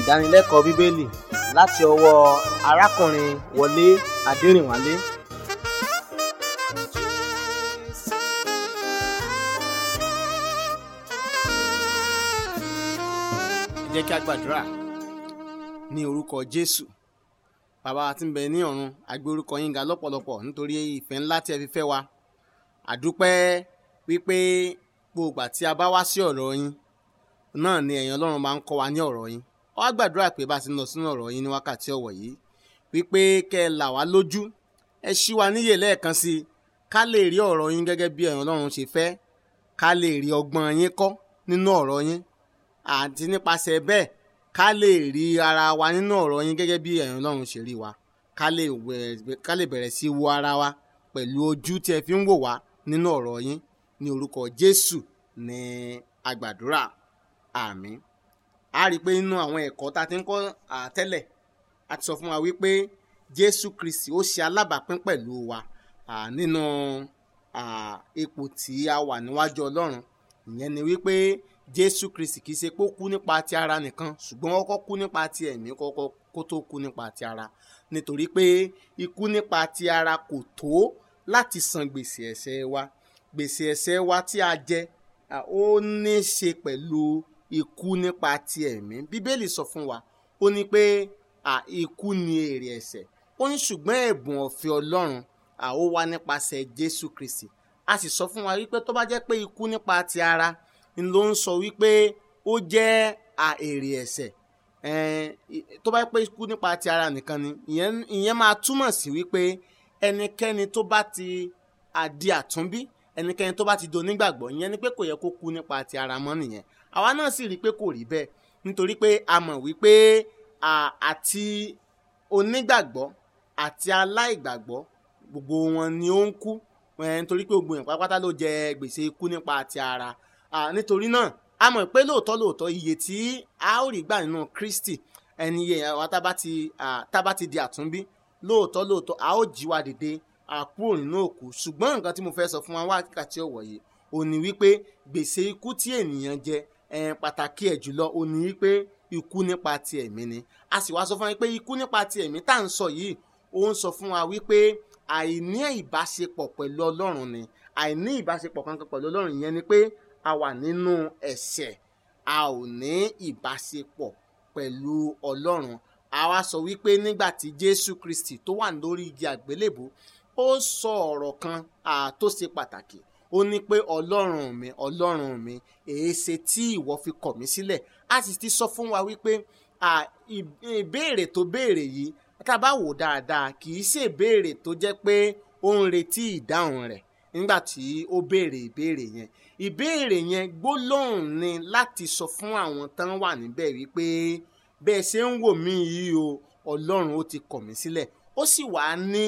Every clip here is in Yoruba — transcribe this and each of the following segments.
ìdánilẹ́kọ̀ọ́ bíbélì láti ọwọ́ arákùnrin Wọlé Adẹrìnwálé. Ẹ jẹ́ kí a gbàdúrà. Ní orúkọ Jésù, bàbá wa tí ń bẹ ní ọ̀run, a gbé orúkọ yín ga lọ́pọ̀lọpọ̀ nítorí ìfẹ́ ńlá tí ẹ fi fẹ́ wa. A dúpẹ́ wípé gbogbo àti a bá wá sí ọ̀rọ̀ yín náà ni ẹ̀yin Ọlọ́run máa ń kọ́ wa ní ọ̀rọ̀ yín. Ó wá gbàdúrà pé bá ti ń lọ sínú ọ̀rọ̀ yín ní wákàtí ọ̀wọ̀ yìí wípé kẹ́ ẹ là wá lójú, ẹ ṣí wa níyè lẹ́ẹ̀kan sí i, ká lè rí ọ̀rọ̀ yín gẹ́gẹ́ bí ẹ̀yin Ọlọ́run ṣe fẹ́, ká lè rí ọgbọ́n yín kọ́ nínú ọ̀rọ̀ yín, àti nípasẹ̀ bẹ́ẹ̀ ká lè rí ara wa nínú ọ̀rọ̀ yín gẹ́gẹ́ bí ẹ̀yin Ọlọ́run ṣe rí wa, ká lè bẹ̀rẹ̀ sí wo ara wa pẹ̀lú ojú tí ẹ fi ń wò wá nínú ọ̀rọ̀ yín. Ní orúkọ Jésù ní a gbàdúrà, àmín. A rí i pé nínú àwọn ẹ̀kọ́ tá a ti ń kọ́ tẹ́lẹ̀, a ti sọ fún wa wípé Jésù Kristi ó ṣe alábàápín pẹ̀lú wa nínú ipò tí a wà níwájú Ọlọ́run. Ìyẹn ni wípé Jésù Kristi kì í ṣe pé ó kú nípa ti ara nìkan, ṣùgbọ́n ó kọ́kọ́ kú nípa ti ẹ̀mí kó tó kú nípa ti ara, nítorí pé ikú nípa ti ara kò tó láti san gbèsè ẹ̀ṣẹ̀ wa. Gbèsè ẹ̀ṣẹ̀ wa tí a jẹ ó ní ṣe pẹ̀lú ikú nípa ti ẹ̀mí. Bíbélì sọ fún wa, ó ní pé ikú ni èrè ẹ̀ṣẹ̀. Ó ní ṣùgbọ́n ẹ̀bùn ọ̀fẹ́ Ọlọ́run ó wá nípasẹ̀ Jésù Kristi. A sì sọ fún wa wípé tó bá jẹ́ pé ikú nípa ti ara ló ń sọ wípé ó jẹ́ èrè ẹ̀ṣẹ̀, tó bá jẹ́ pé ikú nípa ti ara nìkan ni, ìyẹn máa túmọ̀ sí wípé ẹnikẹ́ni tó bá ti di àtúnbí, ẹnikẹ́ni tó bá ti do nígbàgbọ́, ìyẹn ni pé kò yẹ kó kú nípa ti ara mọ́ nìyẹn. Àwa náà sì rí i pé kò rí bẹ́ẹ̀, nítorí pé a mọ̀ wípé àti onígbàgbọ́ àti aláìgbàgbọ́ gbogbo wọn ni ó ń kú, nítorí pé gbogbo èèyàn pátápátá ló jẹ gbèsè ikú nípa ti ara. Nítorí náà a mọ̀ pé lóòótọ́ iye tí a ó rí gbà nínú Kristi, ẹni iye àwa tá bá ti di àtúnbí, lóòótọ́ a ó jí wa dìde kúrò nínú òkú. Ṣùgbọ́n nǹkan tí mo fẹ́ sọ fún wa wákàtí ọ̀wọ̀ yìí ó ní wípé gbèsè ikú tí ènìyàn jẹ, pàtàkì ẹ̀ jùlọ ó ní wípé ikú nípa ti ẹ̀mí ni. A sì wá sọ fún wa pé ikú nípa ti ẹ̀mí tá à ń sọ yìí, ó ń sọ fún wa wípé àìní ìbáṣepọ̀ pẹ̀lú Ọlọ́run ni. Àìní ìbáṣepọ̀ kankan pẹ̀lú Ọlọ́run, ìyẹn ni pé a wà nínú ẹ̀ṣẹ̀, a ò ní ìbáṣepọ̀ pẹ̀lú Ọlọ́run. A wá sọ wípé nígbà tí Jésù Kristi tó wà lórí igi àgbélébùú, ó sọ ọ̀rọ̀ kan tó ṣe pàtàkì. Ó ní pé Ọlọ́run mi, èéṣe tí ìwọ fi kọ̀ mí sílẹ̀? A sì ti sọ fún wa wípé ìbéèrè tó béèrè yìí, tá a bá wò dáadáa, kì í ṣe ìbéèrè tó jẹ́ pé ó ń retí ìdáhùn rẹ̀ nígbà tí ó béèrè ìbéèrè yẹn. Ìbéèrè yẹn gbólóhùn ni láti sọ fún àwọn tán wà níbẹ̀ wípé bẹ́ẹ̀ ṣe ń wò mí yìí o, Ọlọ́run ó ti kọ̀ mí sílẹ̀. Ó sì wá ní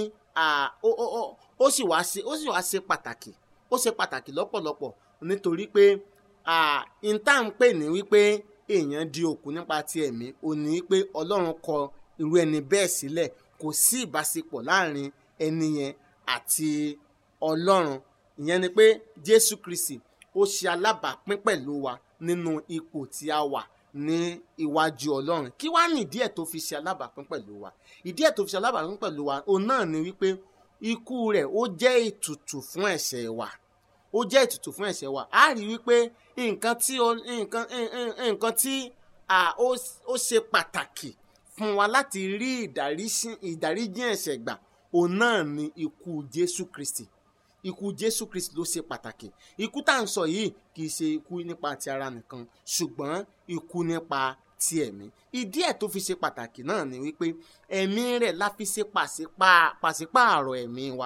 ó sì wá ṣe pàtàkì. Ó ṣe pàtàkì lọ́pọ̀lọpọ̀, nítorí pé ìta ń pè ní wípé èèyàn di òkú nípa ti ẹ̀mí, ó ní pé Ọlọ́run kọ irú ẹni bẹ́ẹ̀ sílẹ̀. Kò sí ìbáṣepọ̀ láàrin ẹni yẹn àti Ọlọ́run. Ìyẹn ni pé Jésù Kristi ó ṣe alábàápín pẹ̀lú wa nínú ipò tí a wà ní iwájú Ọlọ́run. Kí wá ní ìdí ẹ̀ tó fi ṣe alábàápín pẹ̀lú wa? Ìdí ẹ̀ tó fi ṣe alábàápín pẹ̀lú wa òun náà ni wípé ikú rẹ̀ ó jẹ́ ètùtù fún ẹ̀ṣẹ̀ wa. Ó jẹ́ ètùtù fún ẹ̀ṣẹ̀ wa. A rí wípé nǹkan tí ó ṣe pàtàkì fún wa láti rí ìdáríjì ẹ̀ṣẹ̀ gbà, òun náà ni ikú Jésù Kristi. Ikú Jésù Kristi ló ṣe pàtàkì. Ikú tá à ń sọ yìí kì í ṣe ikú nípa ti ara nìkan, ṣùgbọ́n ikú nípa ti ẹ̀mí. Ìdí ẹ̀ tó fi ṣe pàtàkì náà ni wípé ẹ̀mí rẹ̀ la fi ṣe pàṣípààrọ̀ ẹ̀mí wa.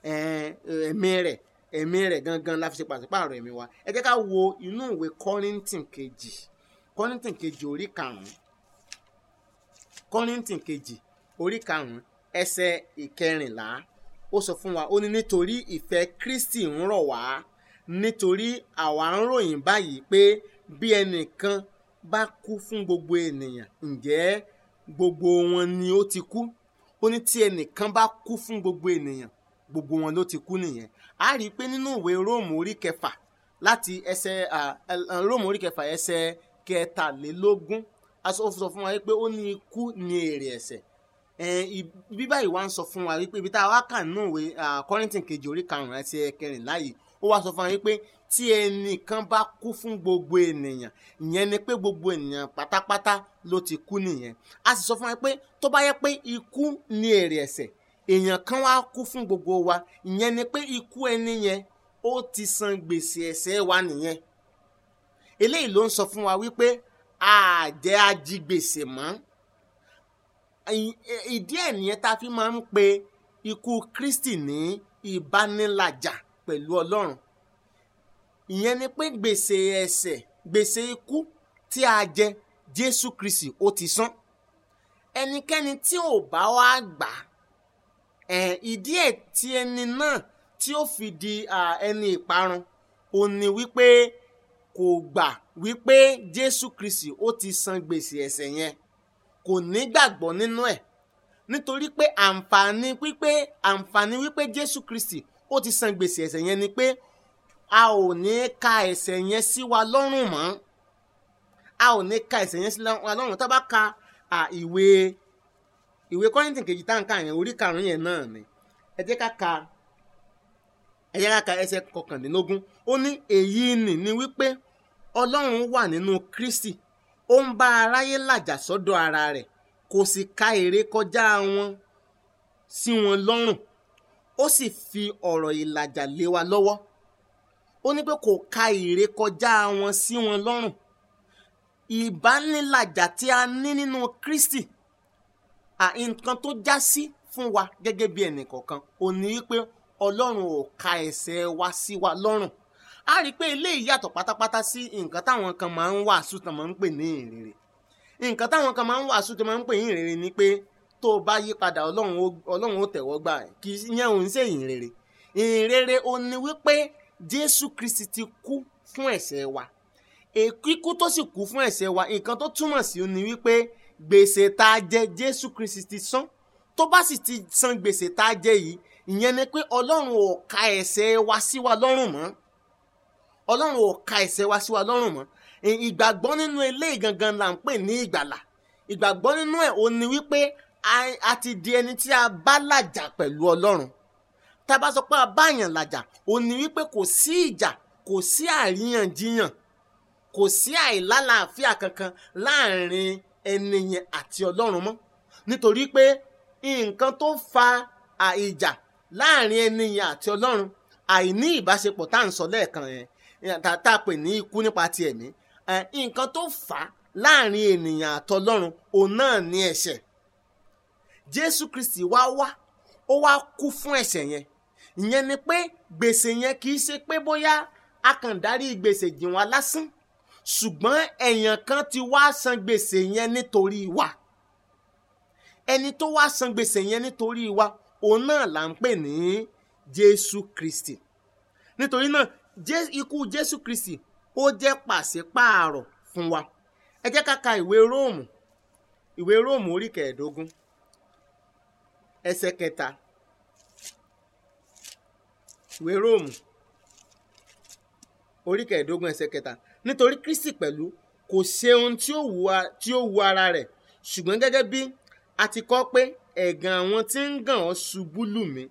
Ẹ̀mí rẹ̀ gangan la fi ṣe pàṣípààrọ̀ ẹ̀mí wa. Ẹ jẹ́ ká wo inú ìwé Kọ́ríńtìn kejì orí 5. Kọ́ríńtìn kejì orí 5 ẹsẹ̀ 14. Ó sọ fún wa, ó ní nítorí ìfẹ́ Kristi ń rọ̀ wá, nítorí àwa ń ròyìn báyìí pé bí ẹnìkan bá kú fún gbogbo ènìyàn, ǹjẹ́ gbogbo wọn ni ó ti kú? Ó ní tí ẹnìkan bá kú fún gbogbo ènìyàn, gbogbo wọn ló ti kú nìyẹn. A rí i pé nínú ìwé Róòmù orí 6 láti Róòmù orí 6 ẹsẹ̀ 13 ó sọ fún wa wípé ó ní ikú ní èrè ẹ̀ṣẹ̀. Bí báyìí wá ń sọ fún wa wípé ibi tá a wá kà nínú ìwé Kọ́ríńtì kejì orí 5 àti 14 yìí, ó wá sọ fún wa wípé tí ẹnìkan bá kú fún gbogbo ènìyàn, ìyẹn ni pé gbogbo ènìyàn pátápátá ló ti kú nìyẹn. A sì sọ fún wa pé tó bá yẹ pé ikú ní èrè ẹ̀ṣẹ̀, èèyàn kan wá kú fún gbogbo wa, ìyẹn ni pé ikú ẹni yẹn ó ti san gbèsè ẹ̀ṣẹ̀ wa nìyẹn. Eléyìí ló ń sọ fún wa wípé a jẹ́ ajigbèsè mọ́. Ìdí ẹ̀ nìyẹn tá a fi máa ń pe ikú Kristi ní ìbánilàjà pẹ̀lú Ọlọ́run. Ìyẹn ni pé gbèsè ẹ̀ṣẹ̀, gbèsè ikú tí a jẹ, Jésù Kristi ó ti san. Ẹnikẹ́ni tí ò bá wá gbà, ìdí ẹ̀ tí ẹni náà tí ó fi di ẹni ìparun, ó ní wípé kò gbà wípé Jésù Kristi ó ti san gbèsè ẹ̀ṣẹ̀ yẹn, kò ní gbàgbọ́ nínú ẹ̀. Nítorí pé àǹfààní wípé Jésù Kristi ó ti san gbèsè ẹ̀ṣẹ̀ yẹn ni pé a ò ní ka ẹ̀ṣẹ̀ yẹn sí wa lọ́rùn mọ́. A ò ní ka ẹ̀ṣẹ̀ yẹn sí wa lọ́rùn. Tá bá ka ìwé Kọ́ríńtì kejì tá ń kà yẹn, orí 5 yẹn náà ni. Ẹ jẹ́ ká ka ẹsẹ̀ 19. Ó ní èyí ni wípé Ọlọ́run wà nínú Kristi, ó ń bá aráyé làjà sọ́dọ̀ ara rẹ̀, kò sì ka èrè kọjá wọn sí wọn lọ́rùn, ó sì fi ọ̀rọ̀ ìlàjà lé wa lọ́wọ́. Ó ní pé kò ka èrè kọjá wọn sí wọn lọ́rùn. Ìbánilàjà tí a ní nínú Kristi, nǹkan tó já sí fún wa gẹ́gẹ́ bí ẹnìkọ̀ọ̀kan, ó ní wípé Ọlọ́run ò ka ẹ̀ṣẹ̀ wa sí wa lọ́rùn. A rí i pé eléyìí yàtọ̀ pátápátá sí nǹkan táwọn kan máa ń wàásù tán máa ń pè ní ìrere. Nǹkan táwọn kan máa ń wàásù tán máa ń pè ní ìrere ni pé tó o bá yí padà Ọlọ́run ó tẹ̀wọ́ gbà ẹ́. Kì í yẹn òun ṣe ìrere. Ìrere ó ní wípé Jésù Kristi ti kú fún ẹ̀ṣẹ̀ wa. Kíkú tó sì kú fún ẹ̀ṣẹ̀ wa, nǹkan tó túmọ̀ sí ni wípé gbèsè tá a jẹ Jésù Kristi ti san. Tó bá sì ti san gbèsè tá a jẹ yìí, ìyẹn ni pé Ọlọ́run ò ka ẹ̀ṣẹ̀ wa sí wa lọ́rùn mọ́. Ọlọ́run ò ka ẹ̀ṣẹ̀ wa sí wa lọ́rùn mọ́. Ìgbàgbọ́ nínú eléyìí gangan là ń pè ní ìgbàlà. Ìgbàgbọ́ nínú ẹ̀ ó ní wípé a ti di ẹni tí a bá làjà pẹ̀lú Ọlọ́run. Tá a bá sọ pé a bá yàn làjà, ó ní wípé kò sí ìjà, kò sí àríyànjiyàn, kò sí àìlálàáfíà kankan láàrin ẹni yẹn àti Ọlọ́run mọ́. Nítorí pé nǹkan tó fa ìjà láàrin ẹni yẹn àti Ọlọ́run, àìní ìbáṣepọ̀ tá à ń sọ lẹ́ẹ̀kan yẹn, tá a pè ní ikú nípa ti ẹ̀mí, nǹkan tó fà á láàrin ènìyàn àti Ọlọ́run, òun náà ní ẹ̀ṣẹ̀. Jésù Kristi wá ó wá kú fún ẹ̀ṣẹ̀ yẹn. Ìyẹn ni pé gbèsè yẹn kì í ṣe pé bóyá a kàn dárí gbèsè jìn wá lásán, ṣùgbọ́n èèyàn kan ti wá san gbèsè yẹn nítorí wa. Ẹni tó wá san gbèsè yẹn nítorí wa, òun náà là ń pè ní Jésù Kristi. Nítorí náà ikú Jésù Kristi ó jẹ́ pàṣípààrọ̀ fún wa. Ẹ jẹ́ ká ka ìwé Róòmù orí 15 ẹsẹ̀ 3. Ìwé Róòmù orí 15 ẹsẹ̀ 3. Nítorí Kristi pẹ̀lú kò ṣe ohun tí ó wu ara rẹ̀, ṣùgbọ́n gẹ́gẹ́ bí a ti kọ pé ẹ̀gàn àwọn tí ń gàn ọ́ ṣubú lù mí.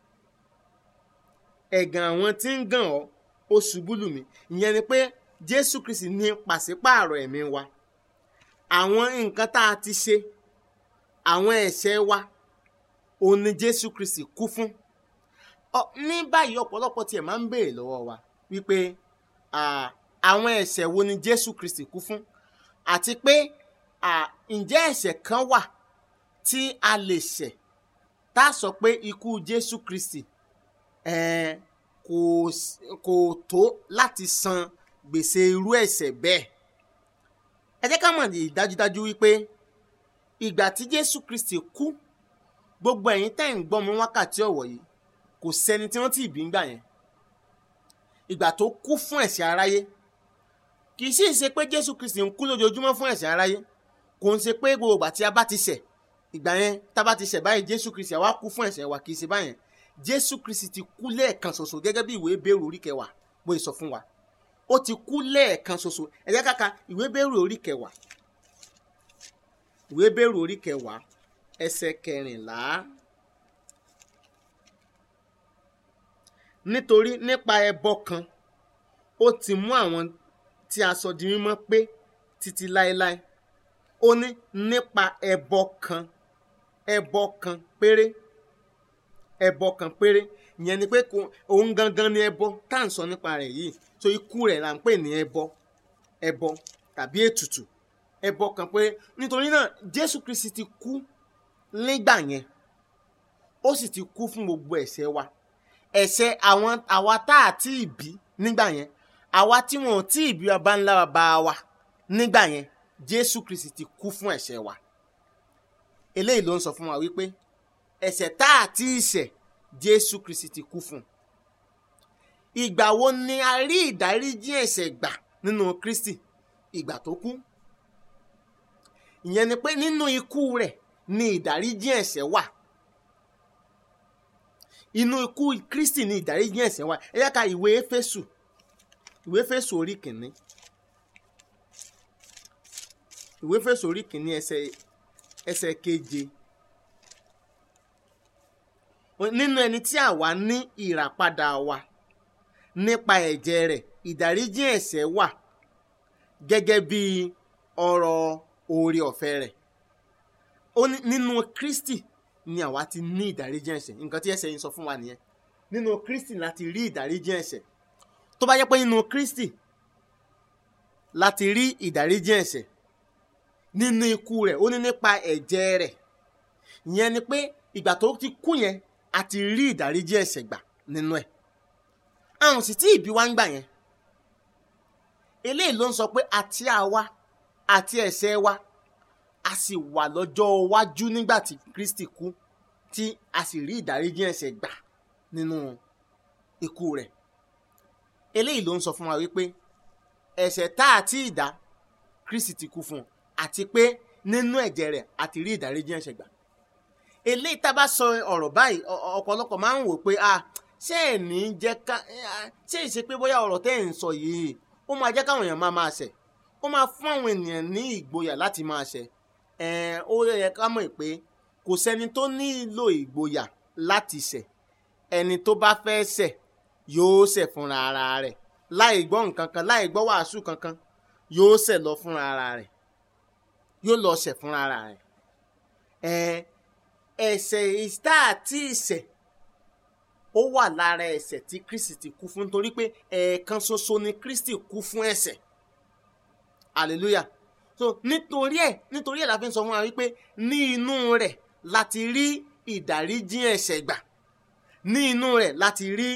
Ẹ̀gàn àwọn tí ń gàn ọ́ ó ṣubú lù mí. Ìyẹn ni pé Jésù Kristi ní pàṣípààrọ̀ ẹ̀mí wa. Àwọn nǹkan tá a ti ṣe, àwọn ẹ̀ṣẹ̀ wa, òun ni Jésù Kristi kú fún. Ní báyìí ọ̀pọ̀lọpọ̀ tiẹ̀ máa ń béèrè lọ́wọ́ wa wípé àwọn ẹ̀ṣẹ̀ wo ni Jésù Kristi kú fún, àti pé ǹjẹ́ ẹ̀ṣẹ̀ kan wà tí a lè ṣẹ̀ tá a sọ pé ikú Jésù Kristi kò tó láti san gbèsè irú ẹ̀ṣẹ̀ bẹ́ẹ̀. Ẹ jẹ́ ká mọ̀ dájúdájú wípé ìgbà tí Jésù Kristi kú, gbogbo ẹ̀yin tẹ́ ń gbọ́ mi wákàtí ọ̀wọ̀ yìí, kò sẹ́ni tí wọ́n ti bí ń gbà yẹn. Ìgbà tó kú fún ẹ̀ṣẹ̀ aráyé, kì í sì ṣe pé Jésù Kristi ń kú lójoojúmọ́ fún ẹ̀ṣẹ̀ aráyé. Kò ń ṣe pé gbogbo ìgbà tí a bá ti ṣẹ̀, ìgbà yẹn tá a bá ti ṣẹ̀ báyìí Jésù Kristi àwa kú fún ẹ̀ṣẹ̀ wa, kì í ṣe báyẹn. Jésù Kristi ti kú lẹ́ẹ̀kan ṣoṣo gẹ́gẹ́ bí ìwé Hébérù orí 10 bó ṣe sọ fún wa. Ó ti kú lẹ́ẹ̀kan ṣoṣo. Ẹ jẹ́ ká ka ìwé Hébérù orí 10. ìwé Hébérù orí 10 ẹsẹ̀ 14. Nítorí nípa ẹbọ kan ó ti mú àwọn tí a sọ di mímọ́ pé títí láéláé. Ó ní nípa ẹbọ kan péré, ẹbọ kan péré. Ìyẹn ni pé òun gangan ni ẹbọ tá à ń sọ nípa rẹ̀ yìí. So ikú rẹ̀ là ń pè ní ẹbọ tàbí ètùtù. Ẹbọ kan péré. Nítorí náà Jésù Kristi ti kú nígbà yẹn, ó sì ti kú fún gbogbo ẹ̀ṣẹ̀ wa. Ẹ̀ṣẹ̀ àwa tá à tí ì bí nígbà yẹn, àwa tí wọn ò tí ì bí baba ńlá baba wa nígbà yẹn, Jésù Kristi ti kú fún ẹ̀ṣẹ̀ wa. Eléyìí ló ń sọ fún wa wípé ẹ̀ṣẹ̀ tá à tí ì ṣẹ̀, Jésù Kristi ti kú fún. Ìgbà wo ni a rí ìdáríjì ẹ̀ṣẹ̀ gbà nínú Kristi? Ìgbà tó kú. Ìyẹn ni pé nínú ikú rẹ̀ ni ìdáríjì ẹ̀ṣẹ̀ wà. Inú ikú Kristi ni ìdáríjì ẹ̀ṣẹ̀ wà. Ẹ yá ká ìwé Éfésù orí 1. Ìwé Éfésù orí 1 ẹsẹ̀ 7. Nínú ẹni tí àwa ní ìràpadà wa nípa ẹ̀jẹ̀ rẹ̀, ìdáríjì ẹ̀ṣẹ̀ wà gẹ́gẹ́ bí ọrọ̀ oore ọ̀fẹ́ rẹ̀. Ó ní nínú Kristi ni àwa ti ní ìdáríjì ẹ̀ṣẹ̀. Nǹkan tí ẹsẹ̀ yìí sọ fún wa nìyẹn. Nínú Kristi láti rí ìdáríjì ẹ̀ṣẹ̀. Tó bá jẹ́ pé nínú Kristi láti rí ìdáríjì ẹ̀ṣẹ̀, nínú ikú rẹ̀, ó ní nípa ẹ̀jẹ̀ rẹ̀. Ìyẹn ni pé ìgbà tó ti kú yẹn a ti rí ìdáríjì ẹ̀ṣẹ̀ gbà nínú ẹ̀. Àwọn sì tí ìbí wa ń gbà yẹn. Eléyìí ló ń sọ pé àti àwa àti ẹ̀ṣẹ̀ wa a sì wà lọ́jọ́ iwájú nígbà tí Kristi kú, tí a sì rí ìdáríjì ẹ̀ṣẹ̀ gbà nínú ikú rẹ̀. Eléyìí ló ń sọ fún wa wípé ẹ̀ṣẹ̀ tá a ti dá, Kristi ti kú fún, àti pé nínú ẹ̀jẹ̀ rẹ̀ a ti rí ìdáríjì ẹ̀ṣẹ̀ gbà. Eléyìí tá a bá sọ ọ̀rọ̀ báyìí, ọ̀pọ̀lọpọ̀ máa ń wò pé ṣé ẹ̀ ní jẹ́ ká, ṣé ìṣe pé bóyá ọ̀rọ̀ tẹ́ ẹ̀ ń sọ yìí ó máa jẹ́ káwọn èèyàn máa ṣẹ̀, ó máa fún àwọn ènìyàn ní ìgboyà láti máa ṣẹ̀. Ó yẹ ká mọ̀ pé kò sẹ́ni tó nílò ìgboyà láti ṣẹ̀. Ẹni tó bá fẹ́ ṣẹ̀ yóò ṣẹ̀ fúnra ara rẹ̀, láì gbọ́ nǹkan kan, láì gbọ́ wàásù kankan, yóò ṣẹ̀ lọ fúnra ara rẹ̀, yóò lọ ṣẹ̀ fúnra ara rẹ̀. Ẹ̀ṣẹ̀ ìta àti ìṣẹ̀ ó wà lára ẹ̀ṣẹ̀ tí Kristi ti kú fún, nítorí pé ẹ̀ẹ̀kan ṣoṣo ni Kristi kú fún ẹ̀ṣẹ̀. Hallelujah. So nítorí ẹ̀ la fi ń sọ fún wa wípé ní inú rẹ̀ láti rí ìdáríjì ẹ̀ṣẹ̀ gbà, ní inú rẹ̀ láti rí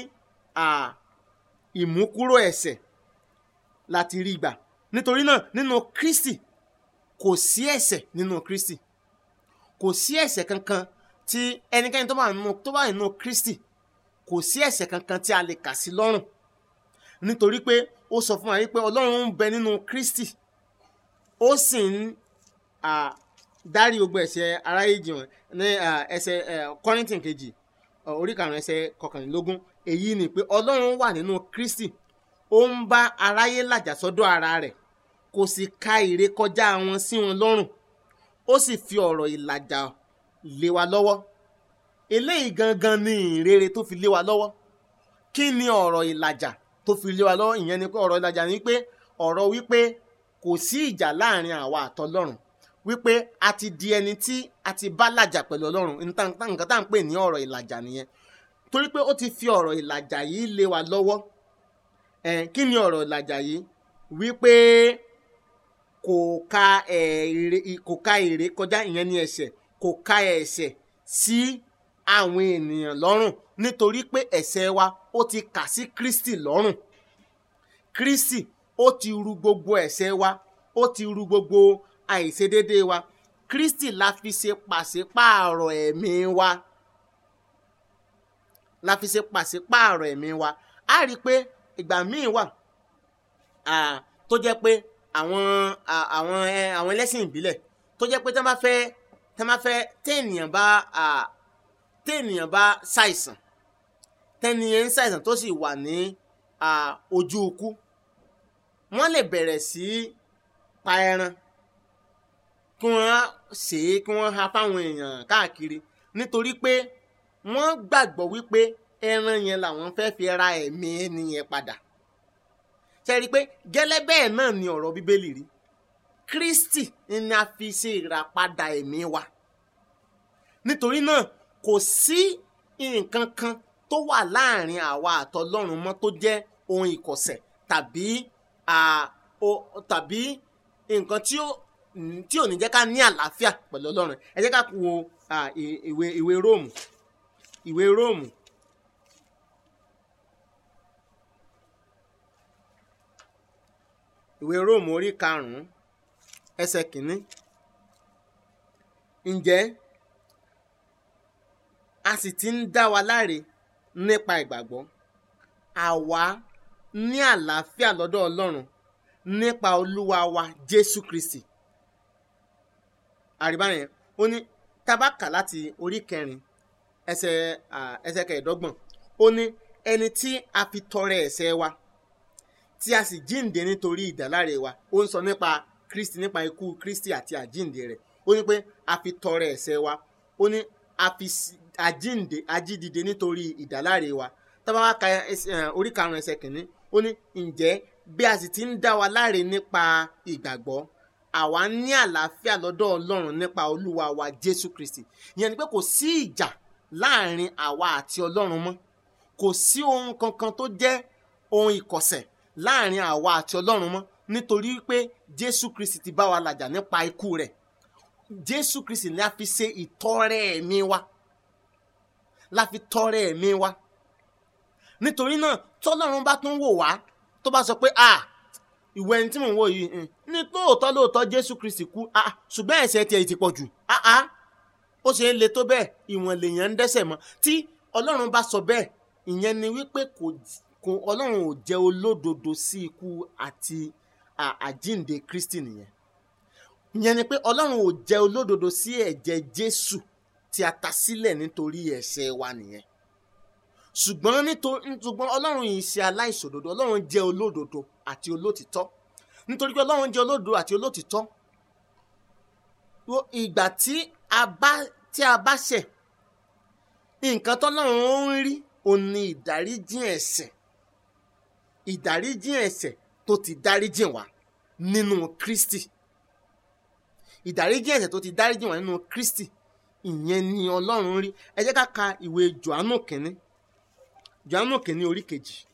ìmúkúrò ẹ̀ṣẹ̀ láti rí gbà. Nítorí náà nínú Kristi kò sí ẹ̀ṣẹ̀ nínú Kristi, kò sí ẹ̀ṣẹ̀ kankan tí ẹnikẹ́ni tó bá nínú Kristi, kò sí ẹ̀ṣẹ̀ kankan tí a lè kà sí lọ́rùn. Nítorí pé ó sọ fún wa wípé Ọlọ́run ń bẹ nínú Kristi, ó sì ń dárí gbogbo ẹ̀ṣẹ̀ aráyé jì wọ́n. Ní ẹsẹ̀ Kọ́ríńtì kejì orí 5 ẹsẹ̀ 21, èyí ni pé Ọlọ́run wà nínú Kristi, ó ń bá aráyé làjà sọ́dọ̀ ara rẹ̀, kò sì ka ìrékọjá wọn sí wọn lọ́rùn, ó sì fi ọ̀rọ̀ ìlàjà lé wa lọ́wọ́. Eléyìí gangan ni ìrere tó fi lé wa lọ́wọ́. Kí ni ọ̀rọ̀ ìlàjà tó fi lé wa lọ́wọ́? Ìyẹn ni pé ọ̀rọ̀ ìlàjà ni pé ọ̀rọ̀ wípé kò sí ìjà láàrin àwa àtọlọ́run, wípé a ti di ẹni tí a ti bá làjà pẹ̀lú Ọlọ́run. Nǹkan tá à ń pè ní ọ̀rọ̀ ìlàjà nìyẹn. Torí pé ó ti fi ọ̀rọ̀ ìlàjà yìí lé wa lọ́wọ́. Kí ni ọ̀rọ̀ ìlàjà yìí? Wípé kò ka èrè kọjá, ìyẹn ni ẹ̀ṣẹ̀, kò ka ẹ̀ṣẹ̀ sí àwọn ènìyàn lọ́rùn, nítorí pé ẹ̀ṣẹ̀ wa ó ti kà sí Kristi lọ́rùn. Kristi ó ti ru gbogbo ẹ̀ṣẹ̀ wa, ó ti ru gbogbo àìṣedéédé wa. Kristi la fi ṣe pàṣípààrọ̀ ẹ̀mí wa, la fi ṣe pàṣípààrọ̀ ẹ̀mí wa. A rí i pé ìgbà míì wà tó jẹ́ pé àwọn ẹlẹ́sìn ìbílẹ̀ tó jẹ́ pé téèyàn bá ṣàìsàn, tẹ́niyẹn ń ṣàìsàn tó sì wà ní ojú ikú, wọ́n lè bẹ̀rẹ̀ sí pa ẹran, kí kí wọ́n ṣe é kí wọ́n ha fáwọn èèyàn káàkiri nítorí pé wọ́n gbàgbọ́ wípé ẹran yẹn làwọn fẹ́ fi ra ẹ̀mí ẹni yẹn padà. ṣe rí i pé gẹ́lẹ́ bẹ́ẹ̀ náà ni ọ̀rọ̀ Bíbélì rí. Kristi ni a fi ṣe ìràpadà ẹ̀mí wa. Nítorí náà kò sí nǹkan kan tó wà láàrin àwa àtọlọ́run mọ́ tó jẹ́ ohun ìkọ̀sẹ̀ tàbí nǹkan tí ò ní jẹ́ ká ní àlàáfíà pẹ̀lú Ọlọ́run. Ẹ jẹ́ ká wo ìwé Róòmù orí 5 ẹsẹ̀ 1. Ǹjẹ́ a sì ti ń dá wa láre nípa ìgbàgbọ́, àwa ní àlàáfíà lọ́dọ̀ Ọlọ́run nípa Olúwa wa Jésù Kristi. Àríbá yẹn ó ní tábàkà láti orí 4 ẹsẹ̀ 25. Ó ní ẹni tí a fi tọrẹ ẹ̀ṣẹ̀ wa tí a sì jíǹde nítorí ìdáláre wa. Ó ń sọ nípa Kristi, nípa ikú Kristi àti àjíǹde rẹ̀. Ó ní pé a fi tọrẹ ẹ̀ṣẹ̀ wa, ó ní a fi ajídìde nítorí ìdáláre wa. Tábà wá ka orí 5 ẹsẹ̀ 1, ó ní ǹjẹ́ bí a sì ti ń dá wa láre nípa ìgbàgbọ́, àwa ní àlàáfíà lọ́dọ̀ Ọlọ́run nípa Olúwa wa Jésù Kristi. Ìyẹn ni pé kò sí ìjà láàrin àwa àti Ọlọ́run mọ́. Kò sí ohun kankan tó jẹ́ ohun ìkọ̀sẹ̀ láàrin àwa àti Ọlọ́run mọ́, nítorí pé Jésù Kristi ti bá wa làjà nípa ikú rẹ̀. Jésù Kristi ni a fi ṣe ìtọrẹ ẹ̀mí wa, la fi tọrẹ ẹ̀mí wa. Nítorí náà tọ́lọ́run bá tún wò wá tó bá sọ pé ìwọ ẹni tí mò ń wò yìí ní lóòótọ́ Jésù Kristi kú, ṣùgbọ́n ẹ̀ṣẹ̀ tiẹ̀ ti pọ̀ jù, ó ṣe ń le tó bẹ́ẹ̀, ìwọ̀n lèèyàn ń dẹ́ṣẹ̀ mọ́. Tí Ọlọ́run bá sọ bẹ́ẹ̀, ìyẹn ni wípé Ọlọ́run ò jẹ́ olódodo sí ikú àti àjíǹde Kristi nìyẹn. Ìyẹn ni pé Ọlọ́run ò jẹ́ olódodo sí ẹ̀jẹ̀ Jésù tí a ta sílẹ̀ nítorí ẹ̀ṣẹ̀ wa nìyẹn. Ṣùgbọ́n Ọlọ́run yìí ṣe aláìṣòdodo. Ọlọ́run jẹ́ olódodo àti olótìtọ́. Nítorí pé Ọlọ́run jẹ́ olódodo àti olótìtọ́, ìgbà tí a bá ṣẹ̀, nǹkan tọ́lọ́run ń rí òun ni ìdáríjìn ẹ̀ṣẹ̀ tó ti dáríjìn wá nínú Kristi. Ìdáríjìn ẹ̀ṣẹ̀ tó ti dáríjìn wá nínú Kristi, ìyẹn ni Ọlọ́run rí. Ẹ jẹ́ ká ka ìwé Jòhánù kìíní orí 2.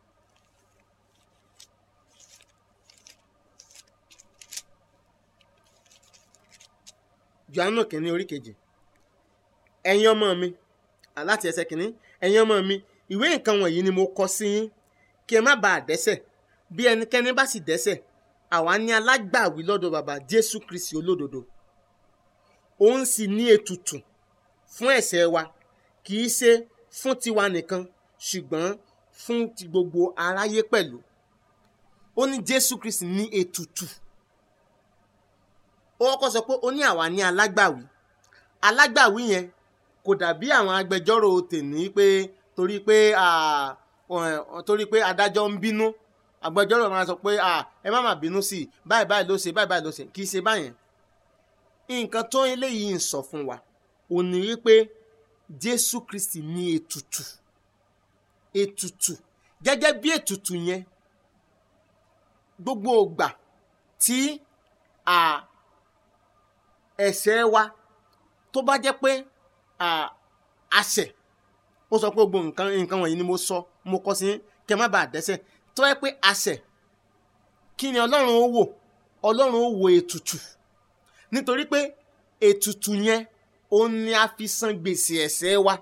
Jòhánù kìíní orí 2. Ẹ̀yin ọmọ mi, láti ẹsẹ̀ 1, ẹ̀yin ọmọ mi, ìwé nǹkan wọ̀nyí ni mo kọ sí yín kí ẹ má bàa dẹ́ṣẹ̀. Bí ẹnikẹ́ni bá sì dẹ́ṣẹ̀, àwa ní alágbàwí lọ́dọ̀ bàbá, Jésù Kristi olódodo. Òun sì ní ètùtù fún ẹ̀ṣẹ̀ wa, kì í ṣe fún tiwa nìkan, ṣùgbọ́n fún ti gbogbo aráyé pẹ̀lú. Ó ní Jésù Kristi ní ètùtù. Ó kọ́kọ́ sọ pé ó ní àwa ní alágbàwí. Alágbàwí yẹn kò dàbí àwọn agbẹjọ́rò tèmi pé torí pé adájọ́ ń bínú, agbẹjọ́rò máa sọ pé ẹ má bínú sí i, báyìí ló ṣe, kì í ṣe báyẹn. Nǹkan tó eléyìí ń sọ fún wa ò ní wípé Jésù Kristi ní ètùtù. Gẹ́gẹ́ bí ètùtù yẹn, gbogbo ìgbà tí ẹ̀ṣẹ̀ wa tó bá jẹ́ pé àṣẹ̀, ó sọ pé gbogbo nǹkan wọ̀nyí ni mo kọ sí kẹ́ má bàa dẹ́ṣẹ̀. Tó yẹ pé àṣẹ̀, kí ni Ọlọ́run ó wò? Ọlọ́run ó wo ètùtù. Nítorí pé ètùtù yẹn òun ni a fi san gbèsè ẹ̀ṣẹ̀ wa.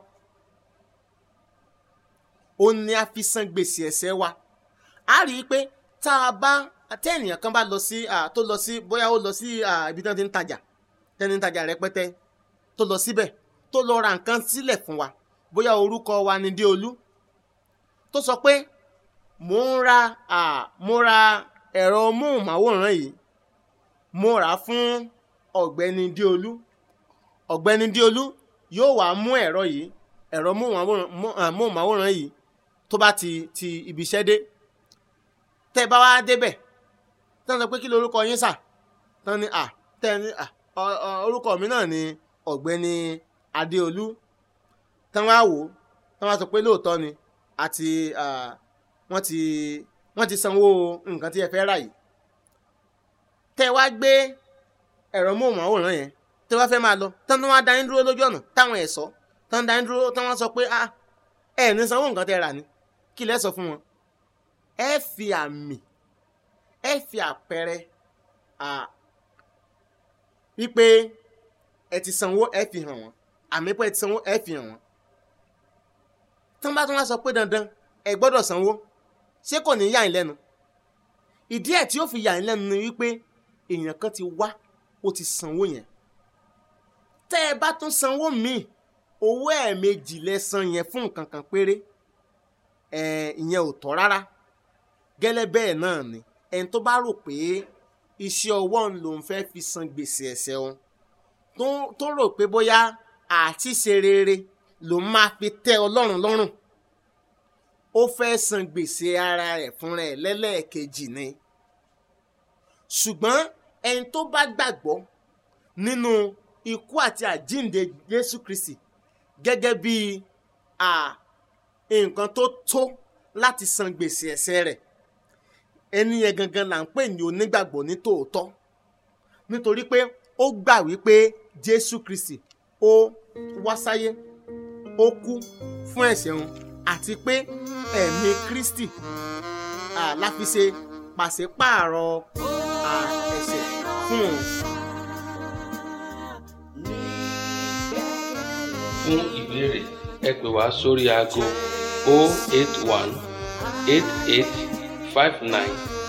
A rí i pé tí ènìyàn kan bá lọ sí bóyá ó lọ sí ibi tí wọ́n ti ń tajà rẹpẹtẹ, tó lọ síbẹ̀ tó lọ ra nǹkan sílẹ̀ fún wa, bóyá orúkọ wa ni Déolú, tó sọ pé mo ra ẹ̀rọ móhùnmáwòrán yìí, mo rà á fún ọ̀gbẹ́ni Déolú. Ọ̀gbẹ́ni Déolú yóò wá mú ẹ̀rọ móhùnmáwòrán yìí tó bá ti ibi iṣẹ́ dé. Tẹ́ bá wá débẹ̀ tán sọ pé kí lorúkọ yín sà, tán ní orúkọ mi náà ni ọ̀gbẹ́ni Adéolú. tán wá wò tán wá sọ pé lóòótọ́ ni àti wọ́n ti sanwó nǹkan tí ẹ fẹ́ rà yìí. tẹ́ wá gbé ẹ̀rọ móhùnmáwòrán yẹn tẹ́ wá fẹ́ máa lọ tán tó wá dá yín dúró lójú ọ̀nà táwọn ẹ̀ṣọ́ tán dá yín dúró tán wá sọ pé ẹ ní sanwó nǹkan tẹ́ rà ní, kí lẹ́ sọ fún wọn? ẹ fi àmì, ẹ fi àpẹẹrẹ wípé ẹ ti sanwó, ẹ fi hàn wọ́n. àmì pé ẹ ti sanwó, ẹ fi hàn wọ́n. tán bá tún wá sọ pé dandan ẹ gbọ́dọ̀ sanwó, ṣé kò ní yà yín lẹ́nu? ìdí ẹ̀ tí ó fi yà yín lẹ́nu ni wípé èèyàn kan ti wá, ó ti sanwó yẹn. tẹ́ ẹ bá tún sanwó míì, owó ẹ̀ẹ̀mejì lẹ san yẹn fún nǹkan kan péré, ìyẹn ò tọ́ rárá. gẹ́lẹ́ bẹ́ẹ̀ náà ni ẹni tó bá rò pé iṣẹ́ ọwọ́ òun lòun fẹ́ fi san gbèsè ẹ̀ṣẹ̀ òun, tó rò pé bóyá àti ṣe rere lòun máa fi tẹ́ Ọlọ́run lọ́rùn, ó fẹ́ san gbèsè ara rẹ̀ fúnra ẹ̀ lẹ́lẹ́ẹ̀kejì ni. ṣùgbọ́n ẹni tó bá gbàgbọ́ nínú ikú àti àjíǹde Jésù Kristi gẹ́gẹ́ bí nǹkan tó tó láti san gbèsè ẹ̀ṣẹ̀ rẹ̀, ẹni yẹn gangan là ń pè ní onígbàgbọ́ ní tòótọ́, nítorí pé ó gbà wípé Jésù Kristi ó wá sáyé, ó kú fún ẹ̀ṣẹ̀ wọn, àti pé ẹ̀mí Kristi la fi ṣe pàṣípààrọ̀ ẹ̀ṣẹ̀ fún òun. Fún ìbéèrè ẹ pè wá sórí aago 081 88 59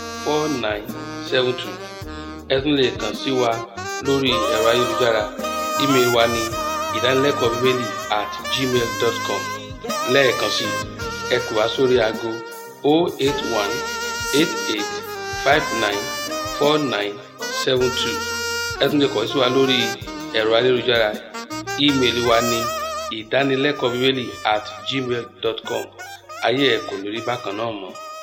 4972. ẹ tún lè kàn sí wa lórí ẹ̀rọ ayélujára. ímeèlì wa ní idanilekobibeli@gmail.com. lẹ́ẹ̀kan sí ẹ pè wá sórí aago 081 88 59 4972. ẹ tún lè kàn sí wa lórí ẹ̀rọ ayélujára. ímeèlì wa ní idanilekobibeli@gmail.com. ayé ẹ kò ní rí bákan náà mọ́.